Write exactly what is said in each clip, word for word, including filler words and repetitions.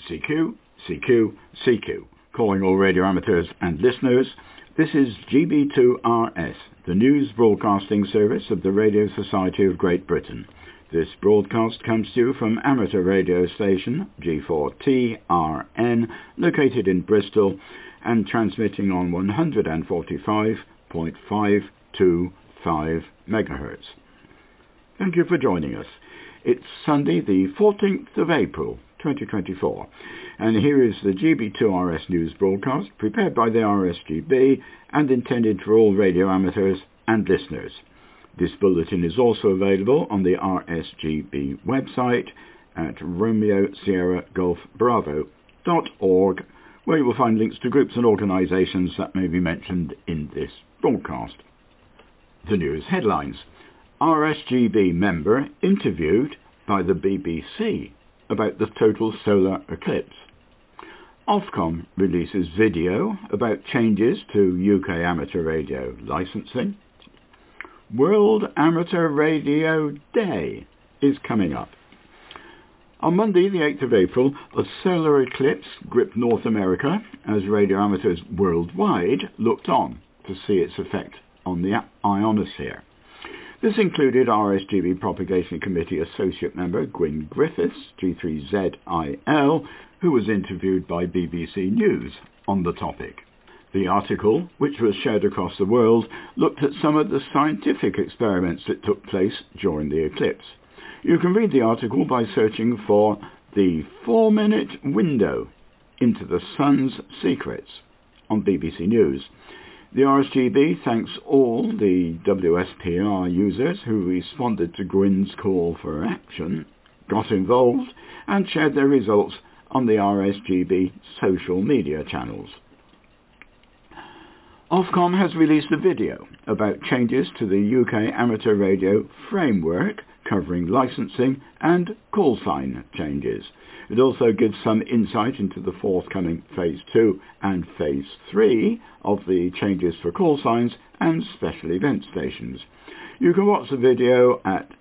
C Q, C Q, C Q. Calling all radio amateurs and listeners, this is G B two R S, the news broadcasting service of the Radio Society of Great Britain. This broadcast comes to you from amateur radio station G four T R N, located in Bristol, and transmitting on one forty-five point five two five megahertz. Thank you for joining us. It's Sunday the fourteenth of April twenty twenty-four, and here is the G B two R S news broadcast prepared by the R S G B and intended for all radio amateurs and listeners. This bulletin is also available on the R S G B website at Romeo Sierra Golf Bravo dot org, where you will find links to groups and organisations that may be mentioned in this broadcast. The news headlines. R S G B member interviewed by the B B C about the total solar eclipse. Ofcom releases video about changes to U K amateur radio licensing. World Amateur Radio Day is coming up. On Monday, the eighth of April, a solar eclipse gripped North America as radio amateurs worldwide looked on to see its effect on the ionosphere. This included R S G B Propagation Committee Associate Member Gwyn Griffiths, G three Z I L, who was interviewed by B B C News on the topic. The article, which was shared across the world, looked at some of the scientific experiments that took place during the eclipse. You can read the article by searching for the four-minute window into the sun's secrets on B B C News. The R S G B thanks all the W S P R users who responded to Gwyn's call for action, got involved, and shared their results on the R S G B social media channels. Ofcom has released a video about changes to the U K amateur radio framework covering licensing and call sign changes. It also gives some insight into the forthcoming Phase two and Phase three of the changes for call signs and special event stations. You can watch the video at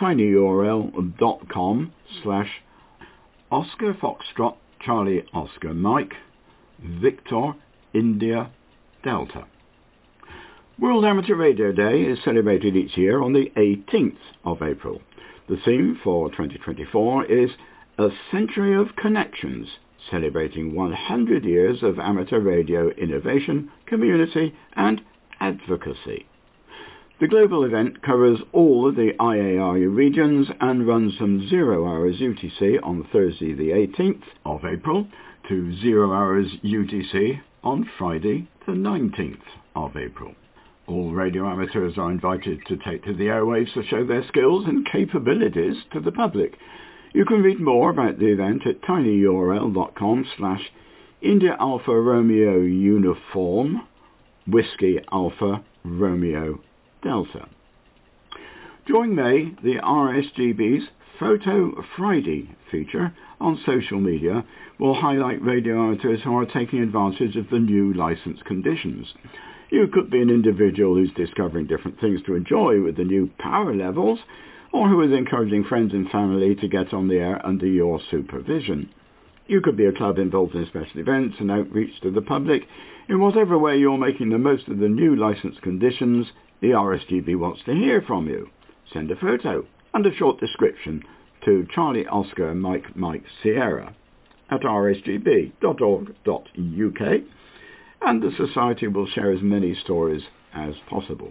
tinyurl.com slash Oscar Foxtrot Charlie Oscar Mike Victor India Delta. World Amateur Radio Day is celebrated each year on the eighteenth of April. The theme for twenty twenty-four is A Century of Connections, celebrating one hundred years of amateur radio innovation, community and advocacy. The global event covers all of the I A R U regions and runs from zero hours U T C on Thursday the eighteenth of April to zero hours U T C on Friday the nineteenth of April. All radio amateurs are invited to take to the airwaves to show their skills and capabilities to the public. You can read more about the event at tinyurl.com slash India Alpha Romeo Uniform Whiskey Alpha Romeo Delta. During May, the R S G B's Photo Friday feature on social media will highlight radio amateurs who are taking advantage of the new licence conditions. You could be an individual who's discovering different things to enjoy with the new power levels, or who is encouraging friends and family to get on the air under your supervision. You could be a club involved in special events and outreach to the public. In whatever way you're making the most of the new licence conditions, the R S G B wants to hear from you. Send a photo and a short description to Charlie Oscar Mike Mike Sierra at r s g b dot org dot u k, and the Society will share as many stories as possible.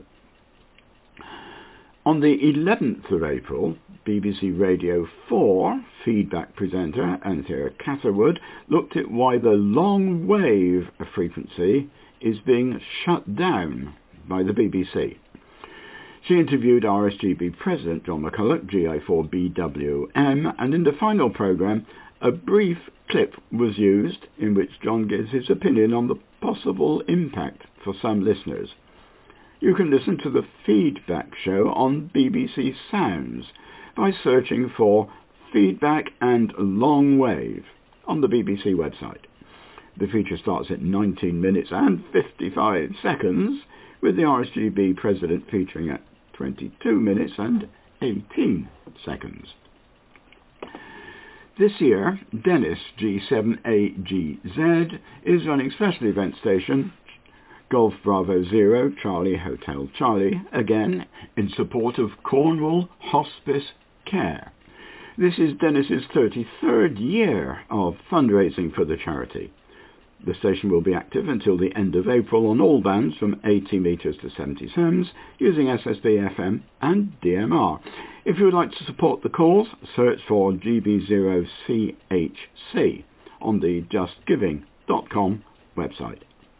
On the eleventh of April, B B C Radio four feedback presenter Anthea Catherwood looked at why the long wave frequency is being shut down by the B B C. She interviewed R S G B President John McCulloch, G I four B W M, and in the final programme, a brief clip was used in which John gives his opinion on the possible impact for some listeners. You can listen to the feedback show on B B C Sounds by searching for Feedback and Long Wave on the B B C website. The feature starts at nineteen minutes and fifty-five seconds, with the R S G B President featuring at twenty-two minutes and eighteen seconds. This year, Dennis G seven A G Z is running special event station Golf Bravo Zero Charlie Hotel Charlie, again in support of Cornwall Hospice Care. This is Dennis's thirty-third year of fundraising for the charity. The station will be active until the end of April on all bands from eighty metres to seventy sems using S S B F M and D M R. If you would like to support the cause, search for G B zero C H C on the just giving dot com website.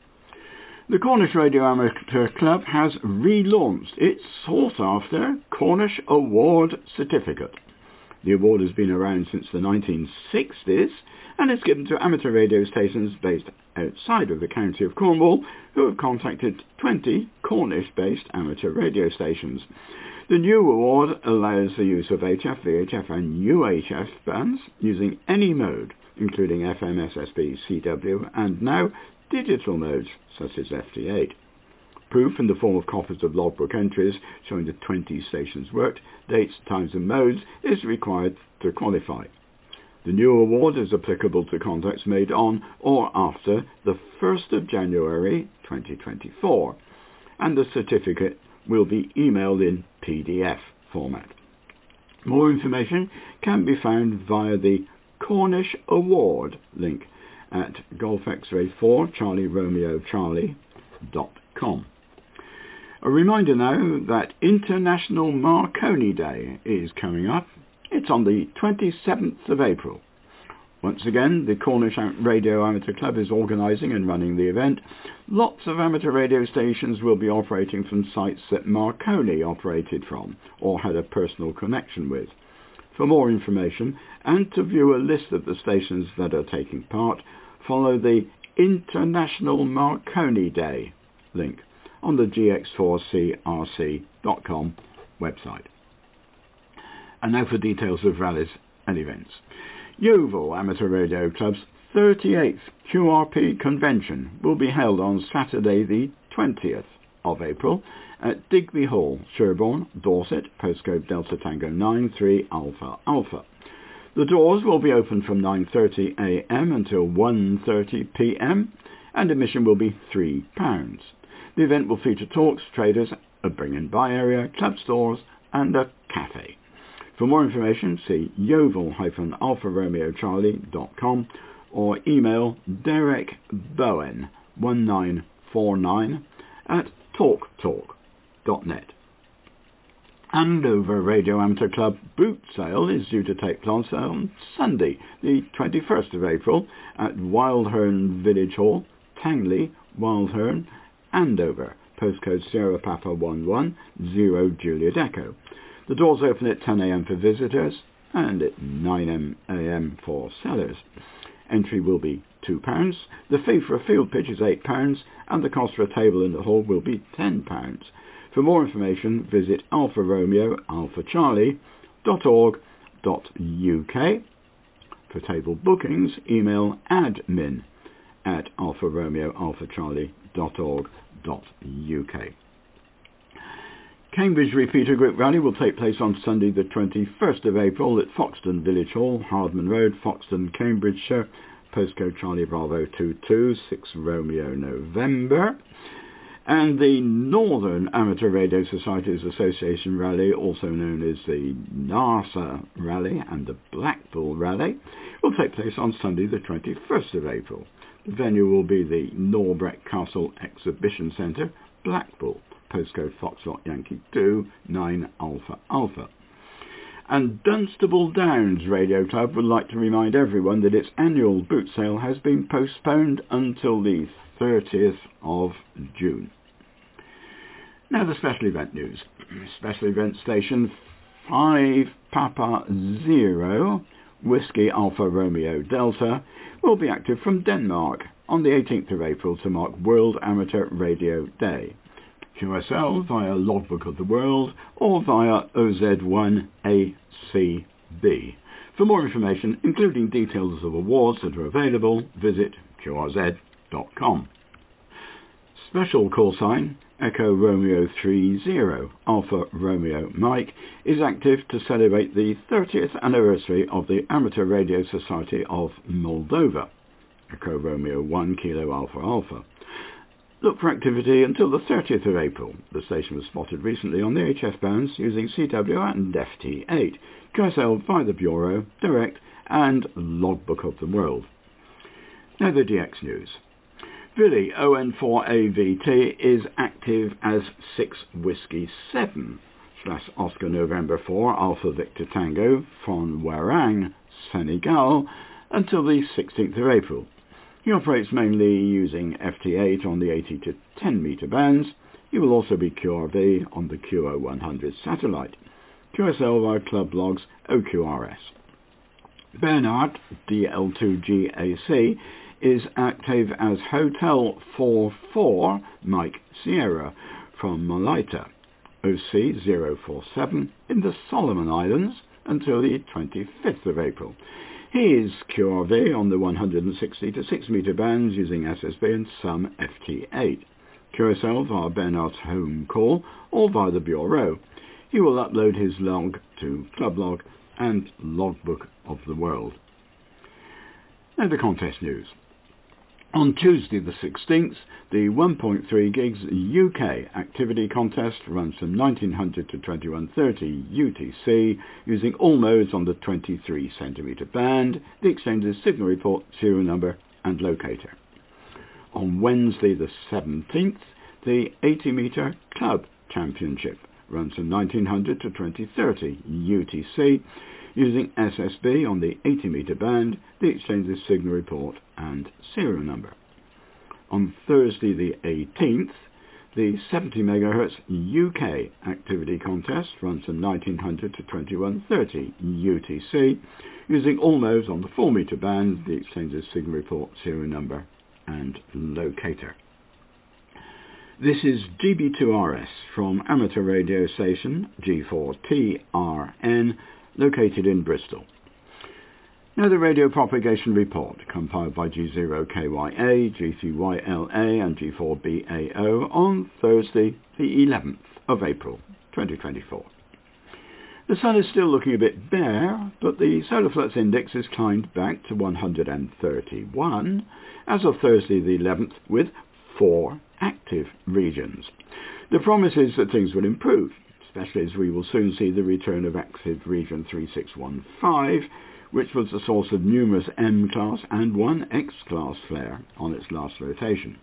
The Cornish Radio Amateur Club has relaunched its sought-after Cornish Award Certificate. The award has been around since the nineteen sixties and is given to amateur radio stations based outside of the county of Cornwall who have contacted twenty Cornish-based amateur radio stations. The new award allows the use of H F, V H F and U H F bands using any mode, including F M, S S B, C W and now digital modes such as F T eight. Proof in the form of copies of logbook entries showing the twenty stations worked, dates, times and modes is required to qualify. The new award is applicable to contacts made on or after the first of January twenty twenty-four, and the certificate will be emailed in P D F format. More information can be found via the Cornish Award link at Golf X-Ray four Charlie Romeo Charlie dot com. A reminder now that International Marconi Day is coming up. It's on the twenty-seventh of April. Once again, the Cornish Radio Amateur Club is organising and running the event. Lots of amateur radio stations will be operating from sites that Marconi operated from or had a personal connection with. For more information and to view a list of the stations that are taking part, follow the International Marconi Day link on the G X four C R C dot com website. And now for details of rallies and events. Yeovil Amateur Radio Club's thirty-eighth Q R P convention will be held on Saturday the twentieth of April at Digby Hall, Sherborne, Dorset, postcode Delta Tango nine three Alpha Alpha. The doors will be open from nine thirty a m until one thirty p m and admission will be three pounds. The event will feature talks, traders, a bring and buy area, club stores and a cafe. For more information, see yeovil dash alpha romeo charlie dot com or email Derek Bowen one nine four nine at talktalk dot net. Andover Radio Amateur Club boot sale is due to take place on Sunday, the twenty-first of April at Wildhern Village Hall, Tangley, Wildhern, Andover, postcode Sierra Papa one one zero Juliet Echo. The doors open at ten a m for visitors and at nine a m for sellers. Entry will be two pounds. The fee for a field pitch is eight pounds and the cost for a table in the hall will be ten pounds. For more information, visit alpha romeo alpha charlie dot org dot U K. For table bookings, email admin at alpha romeo alpha charlie dot org dot U K. Cambridge Repeater Group Rally will take place on Sunday the twenty-first of April at Foxton Village Hall, Hardman Road, Foxton, Cambridgeshire, postcode Charlie Bravo two two six Romeo November. And the Northern Amateur Radio Societies Association Rally, also known as the NASA Rally and the Blackpool Rally, will take place on Sunday the twenty-first of April. The venue will be the Norbreck Castle Exhibition Centre, Blackpool, postcode Foxtrot Yankee two nine Alpha Alpha. And Dunstable Downs Radio Club would like to remind everyone that its annual boot sale has been postponed until the thirtieth of June. Now the special event news. Special event station five Papa Zero Whiskey Alpha Romeo Delta will be active from Denmark on the eighteenth of April to mark World Amateur Radio Day. Q S L via Logbook of the World or via O Z one A C B. For more information, including details of awards that are available, visit Q R Z dot com. Special call sign Echo Romeo three zero Alpha Romeo Mike is active to celebrate the thirtieth anniversary of the Amateur Radio Society of Moldova. Echo Romeo one Kilo Alpha Alpha. Look for activity until the thirtieth of April. The station was spotted recently on the H F bands using C W and F T eight, Q S L via the Bureau, Direct and Logbook of the World. Now the D X news. Billy O N four A V T is active as six Whiskey seven slash Oscar November four Alpha Victor Tango from Warang, Senegal until the sixteenth of April. He operates mainly using F T eight on the eighty to ten metre bands. He will also be Q R V on the Q O one hundred satellite. Q S L via Club Logs O Q R S. Bernard D L two G A C is active as Hotel four four Mike Sierra from Malaita, O C zero four seven in the Solomon Islands until the twenty-fifth of April. He is Q R V on the one hundred sixty to six metre bands using S S B and some F T eight. Q S L via Bernard's home call or via the Bureau. He will upload his log to Club Log and Logbook of the World. Now the contest news. On Tuesday the sixteenth, the one point three gigs U K activity contest runs from nineteen hundred to twenty-one thirty U T C using all modes on the twenty-three centimetre band, the exchange's signal report, serial number and locator. On Wednesday the seventeenth, the eighty metre Club Championship runs from nineteen hundred to twenty thirty U T C using S S B on the eighty metre band, the exchange's signal report and serial number. On Thursday the eighteenth, the seventy megahertz U K activity contest runs from nineteen hundred to twenty-one thirty U T C using all modes on the four metre band, the exchange's signal report, serial number and locator. This is G B two R S from amateur radio station G four T R N located in Bristol. Now the radio propagation report compiled by G zero K Y A, G three Y L A and G four B A O on Thursday the eleventh of April twenty twenty-four. The sun is still looking a bit bare, but the solar flux index has climbed back to one hundred thirty-one as of Thursday the eleventh with four active regions. The promise is that things will improve, especially as we will soon see the return of active region three six one five, which was the source of numerous M-class and one X-class flare on its last rotation.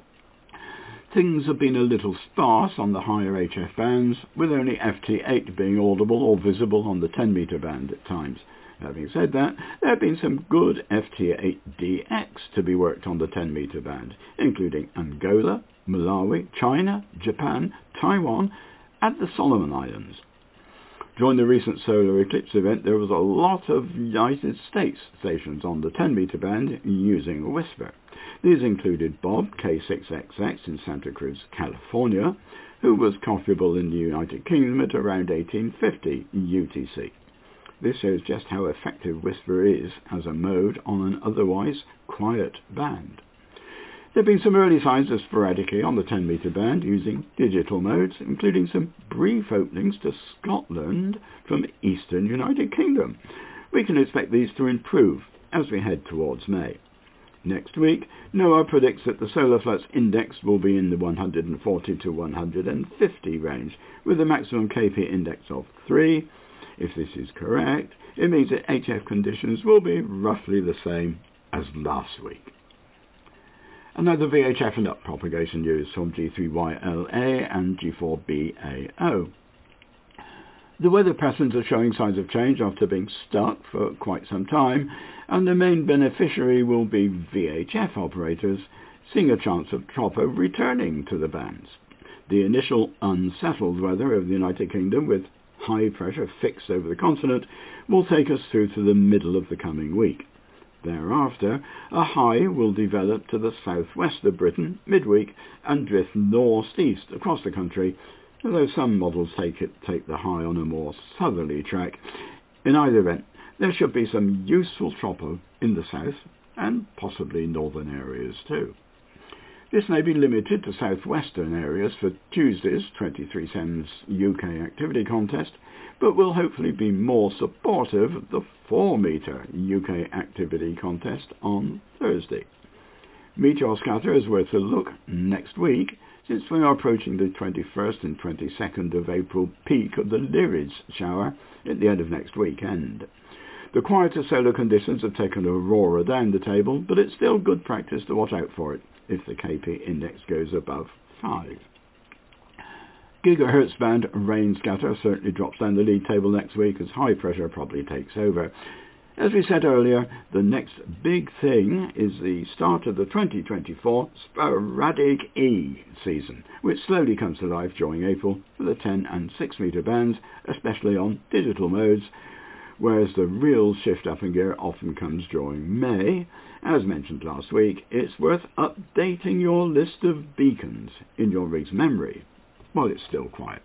Things have been a little sparse on the higher H F bands, with only F T eight being audible or visible on the ten metre band at times. Having said that, there have been some good F T eight D X to be worked on the ten metre band, including Angola, Malawi, China, Japan, Taiwan and the Solomon Islands. During the recent solar eclipse event, there was a lot of United States stations on the ten metre band using a whisper. These included Bob K six X X in Santa Cruz, California, who was copyable in the United Kingdom at around eighteen fifty U T C. This shows just how effective whisper is as a mode on an otherwise quiet band. There have been some early signs of sporadically on the ten metre band using digital modes, including some brief openings to Scotland from the eastern United Kingdom. We can expect these to improve as we head towards May. Next week, NOAA predicts that the solar flux index will be in the one hundred forty to one hundred fifty range, with a maximum K P index of three. If this is correct, it means that H F conditions will be roughly the same as last week. Another V H F and up propagation news from G three Y L A and G four B A O. The weather patterns are showing signs of change after being stuck for quite some time, and the main beneficiary will be V H F operators, seeing a chance of Tropo returning to the bands. The initial unsettled weather of the United Kingdom, with high pressure fixed over the continent, will take us through to the middle of the coming week. Thereafter, a high will develop to the southwest of Britain midweek and drift northeast across the country, although some models take it take the high on a more southerly track. In either event, there should be some useful tropo in the south and possibly northern areas too. This may be limited to southwestern areas for Tuesday's twenty-three Thames U K Activity Contest, but will hopefully be more supportive of the four metre U K Activity Contest on Thursday. Meteor scatter is worth a look next week, since we are approaching the twenty-first and twenty-second of April peak of the Lyrids shower at the end of next weekend. The quieter solar conditions have taken Aurora down the table, but it's still good practice to watch out for it if the K P index goes above five. Gigahertz band rain scatter certainly drops down the league table next week as high pressure probably takes over. As we said earlier, the next big thing is the start of the twenty twenty-four sporadic E season, which slowly comes to life during April for the ten and six metre bands, especially on digital modes, whereas the real shift up in gear often comes during May. As mentioned last week, it's worth updating your list of beacons in your rig's memory while it's still quiet.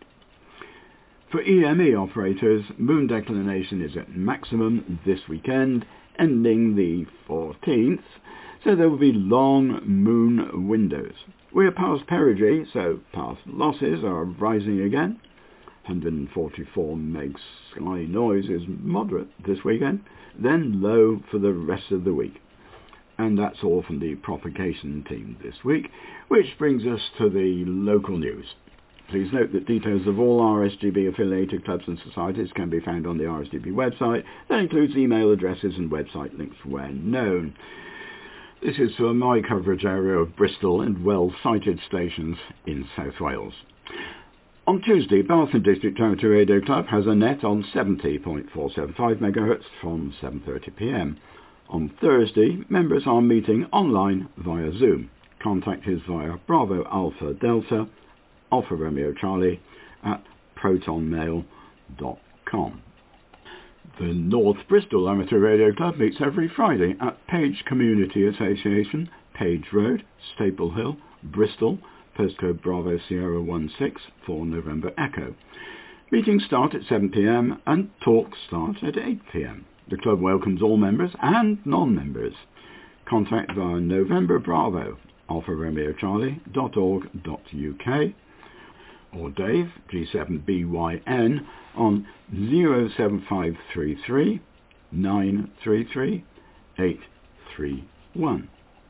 For E M E operators, moon declination is at maximum this weekend, ending the fourteenth, so there will be long moon windows. We are past perigee, so path losses are rising again. one hundred forty-four meg sky noise is moderate this weekend, then low for the rest of the week. And that's all from the propagation team this week, which brings us to the local news. Please note that details of all R S G B affiliated clubs and societies can be found on the R S G B website. That includes email addresses and website links when known. This is for my coverage area of Bristol and well-sited stations in South Wales. On Tuesday, Bath and District Amateur Radio Club has a net on seventy point four seven five megahertz from seven thirty p m. On Thursday, members are meeting online via Zoom. Contact is via Bravo Alpha Delta Alpha Romeo Charlie at protonmail dot com. The North Bristol Amateur Radio Club meets every Friday at Page Community Association, Page Road, Staple Hill, Bristol, postcode Bravo Sierra one six for November Echo. Meetings start at seven p m and talks start at eight p m. The club welcomes all members and non-members. Contact via November Bravo Alpha Romeo Charlie dot org dot U K or Dave G seven B Y N on zero seven five three three nine three three eight three one.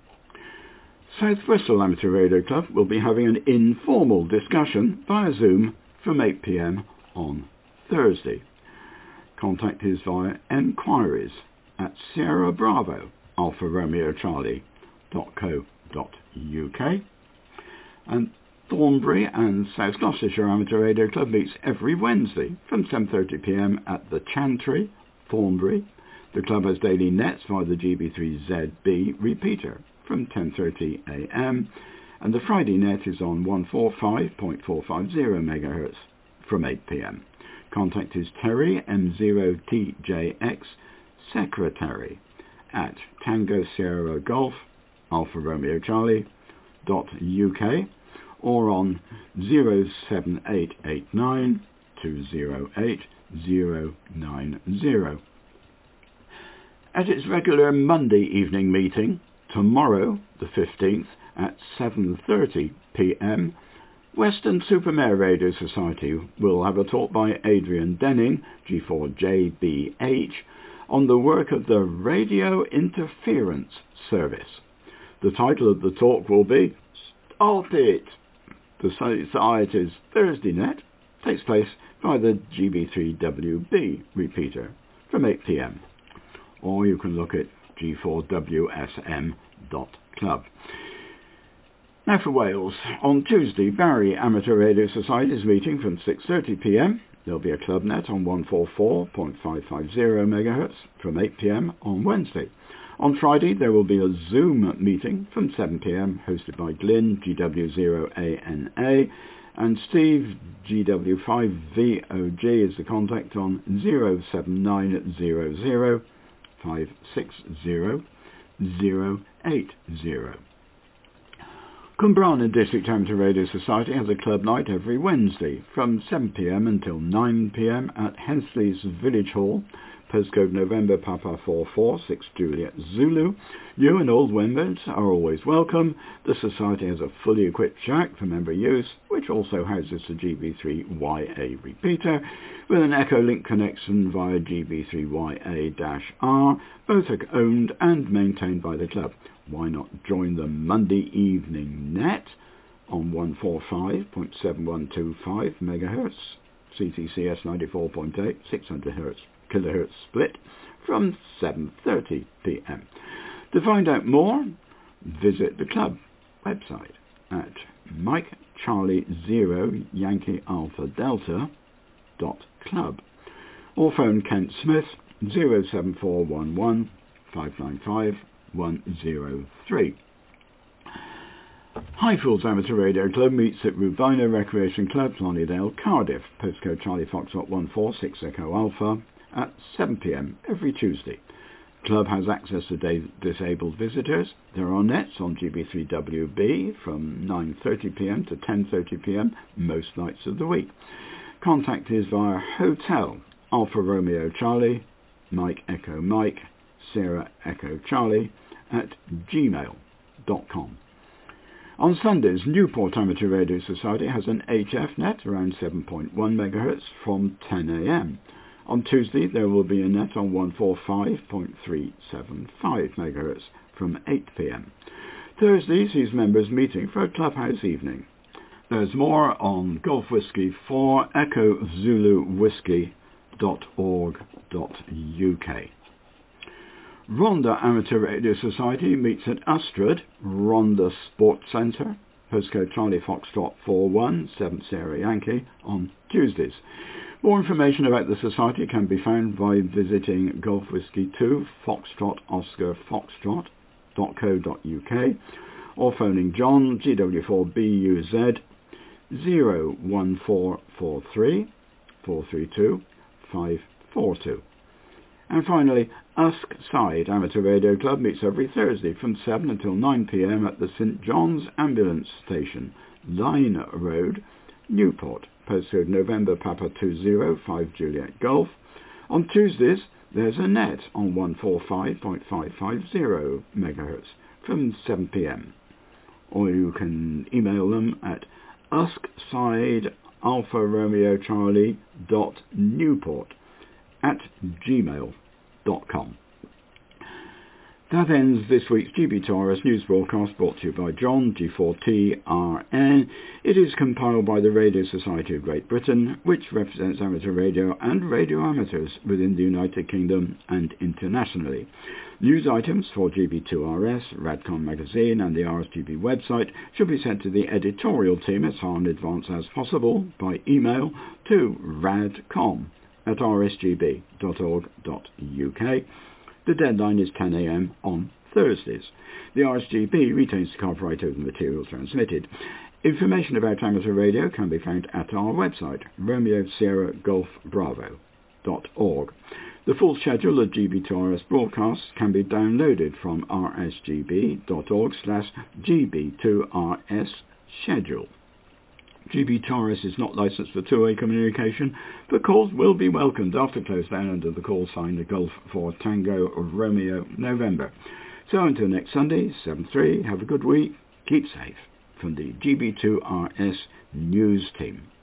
South Bristol Amateur Radio Club will be having an informal discussion via Zoom from eight p m on Thursday. Contact is via enquiries at Sierra Bravo Alpha Romeo Charlie dot co dot U K. And Thornbury and South Gloucestershire Amateur Radio Club meets every Wednesday from seven thirty p m at the Chantry, Thornbury. The club has daily nets via the G B three Z B repeater from ten thirty a m and the Friday net is on one forty-five point four five zero megahertz from eight p m. Contact is Terry M zero T J X, Secretary at Tango Sierra Golf Alpha Romeo Charlie dot U K or on zero seven eight eight nine two zero eight zero nine zero. At its regular Monday evening meeting, tomorrow the fifteenth at seven thirty p m, Western Supermare Radio Society will have a talk by Adrian Denning, G four J B H, on the work of the Radio Interference Service. The title of the talk will be Start It! The Society's Thursday net takes place by the G B three W B repeater from eight p m. Or you can look at G four W S M dot club. Now for Wales. On Tuesday, Barry Amateur Radio Society is meeting from six thirty p m. There'll be a club net on one forty-four point five five zero megahertz from eight p m on Wednesday. On Friday, there will be a Zoom meeting from seven p m hosted by Glyn, G W zero A N A, and Steve, G W five V O G is the contact on zero seven nine zero zero five six zero zero eight zero. Cumbrana District Amateur Radio Society has a club night every Wednesday from seven p m until nine p m at Hensley's Village Hall, postcode November Papa four four six Juliet Zulu. New and old members are always welcome. The Society has a fully equipped shack for member use, which also houses the G B three Y A repeater, with an Echolink connection via G B three Y A R. Both are owned and maintained by the club. Why not join the Monday evening net on one forty-five point seven one two five megahertz, C T C S ninety-four point eight, six hundred hertz, kilohertz split from seven thirty p m. To find out more, visit the club website at Mike Charlie Zero Yankee Alpha Delta dot club, or phone Kent Smith zero seven four one one five nine five one zero three. Highfields Amateur Radio Club meets at Rubina Recreation Club, Lonnydale, Cardiff, postcode Charlie Foxtrot one four six Echo Alpha, at seven p m every Tuesday. Club has access to day disabled visitors. There are nets on G B three W B from nine thirty p m to ten thirty p m most nights of the week. Contact is via Hotel Alpha Romeo Charlie, Mike Echo Mike, Sarah Echo Charlie at gmail dot com. On Sundays, Newport Amateur Radio Society has an H F net around seven point one megahertz from ten a m. On Tuesday, there will be a net on one forty-five point three seven five megahertz from eight p m. Thursday sees members meeting for a clubhouse evening. There's more on Golf Whiskey four Echo Zulu Whiskey dot org dot U K. Rhondda Amateur Radio Society meets at Ustrad, Rhondda Sports Centre, postcode Charlie Foxtrot four one seven Sierra Yankee, on Tuesdays. More information about the society can be found by visiting Golf Whiskey two Foxtrot Oscar Foxtrot dot co dot U K, or phoning John G W four B U Z zero one four four three four three two five four two. And finally, Usk Side Amateur Radio Club meets every Thursday from seven until nine p m at the St John's Ambulance Station, Line Road, Newport, postcode November Papa two zero five Juliet Golf. On Tuesdays, there's a net on one forty-five point five five zero megahertz from seven p m. Or you can email them at uskside alpha romeo charlie dot newport at gmail dot com. That ends this week's G B two R S news broadcast, brought to you by John G four T R N. It is compiled by the Radio Society of Great Britain, which represents amateur radio and radio amateurs within the United Kingdom and internationally. News items for G B two R S, Radcom magazine and the R S G B website should be sent to the editorial team as far in advance as possible by email to radcom at r s g b dot org dot U K. The deadline is ten a m on Thursdays. The R S G B retains the copyright over the materials transmitted. Information about amateur radio can be found at our website, Romeo Sierra Golf Bravo dot org. The full schedule of G B two R S broadcasts can be downloaded from r s g b dot org slash G B two R S schedule. G B two R S is not licensed for two-way communication, but calls will be welcomed after close down under the call sign the Golf for Tango Romeo November. So until next Sunday, seven three, have a good week, keep safe. From the G B two R S News Team.